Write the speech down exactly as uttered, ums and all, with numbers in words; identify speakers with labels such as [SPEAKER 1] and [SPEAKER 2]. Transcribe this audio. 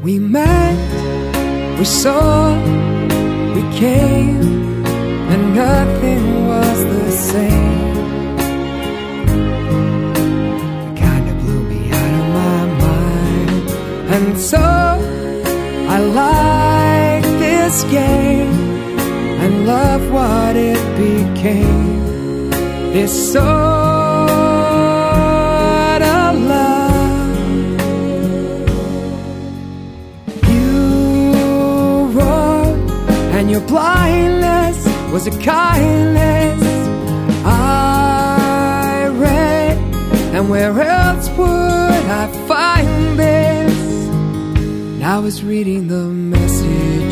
[SPEAKER 1] We met, we saw, we came, and nothing was the same. It kinda blew me out of my mind. And so I like this game and love what it became. This sort of love. You wrote, and your blindness was a kindness. I read, and where else would I find this? And I was reading the message